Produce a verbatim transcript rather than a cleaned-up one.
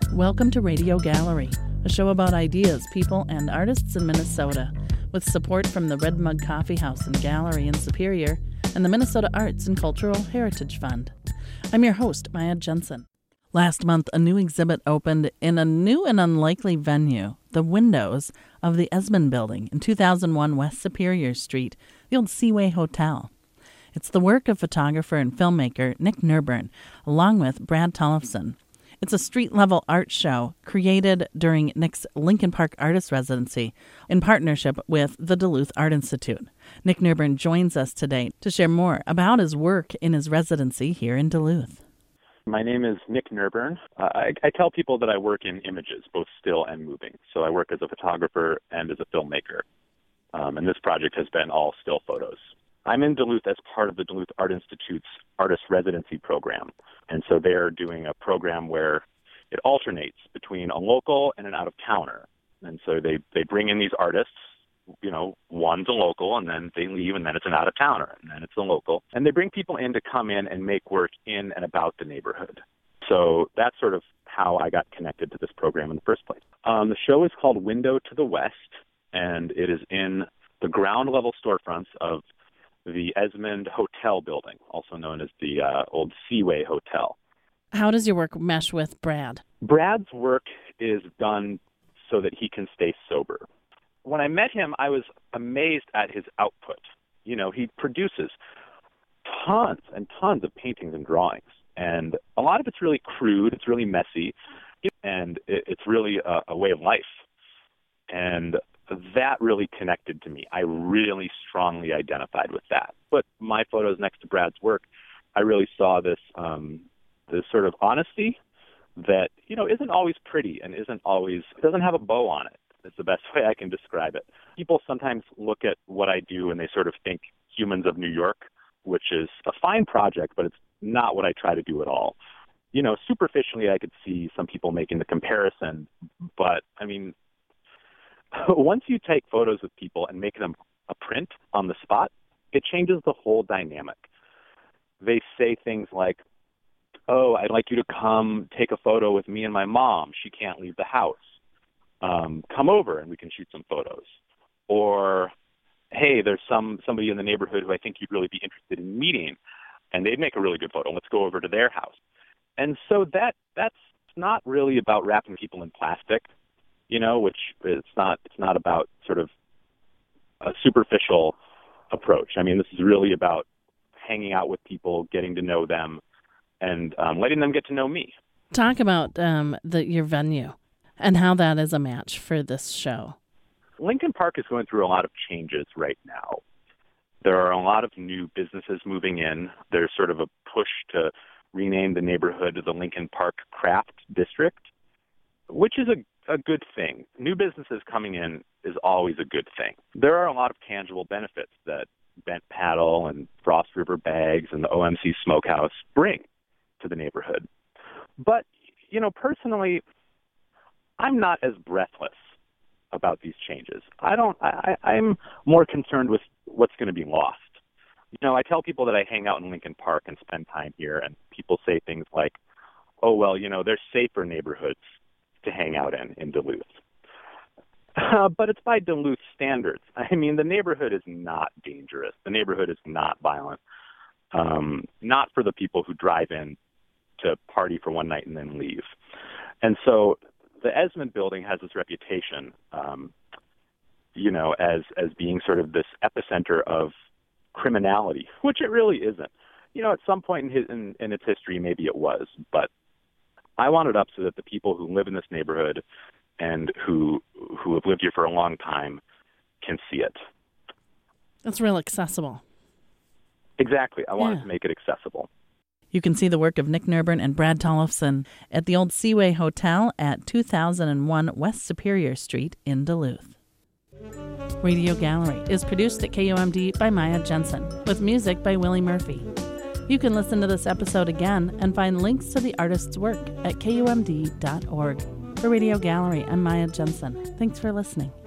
Welcome to Radio Gallery, a show about ideas, people, and artists in Minnesota, with support from the Red Mug Coffee House and Gallery in Superior and the Minnesota Arts and Cultural Heritage Fund. I'm your host, Maya Jensen. Last month, a new exhibit opened in a new and unlikely venue, the windows of the Esmond Building in two thousand one West Superior Street, the old Seaway Hotel. It's the work of photographer and filmmaker Nick Nurburn, along with Brad Tollefson. It's a street-level art show created during Nick's Lincoln Park Artist Residency in partnership with the Duluth Art Institute. Nick Nurburn joins us today to share more about his work in his residency here in Duluth. My name is Nick Nurburn. Uh, I, I tell people that I work in images, both still and moving. So I work as a photographer and as a filmmaker. Um, and this project has been all still photos. I'm in Duluth as part of the Duluth Art Institute's Artist Residency Program. And so they're doing a program where it alternates between a local and an out-of-towner. And so they, they bring in these artists, you know, one's a local, and then they leave, and then it's an out-of-towner, and then it's a local. And they bring people in to come in and make work in and about the neighborhood. So that's sort of how I got connected to this program in the first place. Um, the show is called Window to the West, and it is in the ground-level storefronts of the Esmond Hotel building, also known as the uh, old Seaway Hotel. How does your work mesh with Brad? Brad's work is done so that he can stay sober. When I met him, I was amazed at his output. You know, he produces tons and tons of paintings and drawings, and a lot of it's really crude, it's really messy, and it's really a, a way of life. And that really connected to me. I really strongly identified with that. But my photos next to Brad's work, I really saw this um, this sort of honesty that, you know, isn't always pretty and isn't always, doesn't have a bow on it. It's the best way I can describe it. People sometimes look at what I do and they sort of think Humans of New York, which is a fine project, but it's not what I try to do at all. You know, superficially, I could see some people making the comparison, but I mean, once you take photos of people and make them a print on the spot, it changes the whole dynamic. They say things like, oh, I'd like you to come take a photo with me and my mom. She can't leave the house. Um, come over and we can shoot some photos. Or, hey, there's some somebody in the neighborhood who I think you'd really be interested in meeting, and they'd make a really good photo. Let's go over to their house. And so that that's not really about wrapping people in plastic, you know, which it's not it's not about sort of a superficial approach. I mean, this is really about hanging out with people, getting to know them, and um, letting them get to know me. Talk about um, the, your venue and how that is a match for this show. Lincoln Park is going through a lot of changes right now. There are a lot of new businesses moving in. There's sort of a push to rename the neighborhood the Lincoln Park Craft District, which is a a good thing. New businesses coming in is always a good thing. There are a lot of tangible benefits that Bent Paddle and Frost River Bags and the O M C Smokehouse bring to the neighborhood. But, you know, personally, I'm not as breathless about these changes. I don't, I, I'm more concerned with what's going to be lost. You know, I tell people that I hang out in Lincoln Park and spend time here, and people say things like, oh, well, you know, there's safer neighborhoods to hang out in in Duluth. Uh, but it's by Duluth standards. I mean, the neighborhood is not dangerous. The neighborhood is not violent. Um, not for the people who drive in to party for one night and then leave. And so the Esmond building has this reputation, um, you know, as, as being sort of this epicenter of criminality, which it really isn't. You know, at some point in, his, in, in its history, maybe it was, but I want it up so that the people who live in this neighborhood and who who have lived here for a long time can see it. It's real accessible. Exactly. I wanted yeah. to make it accessible. You can see the work of Nick Nurburn and Brad Tollefson at the old Seaway Hotel at two thousand one West Superior Street in Duluth. Radio Gallery is produced at K U M D by Maya Jensen, with music by Willie Murphy. You can listen to this episode again and find links to the artist's work at K U M D dot org. For Radio Gallery, I'm Maya Jensen. Thanks for listening.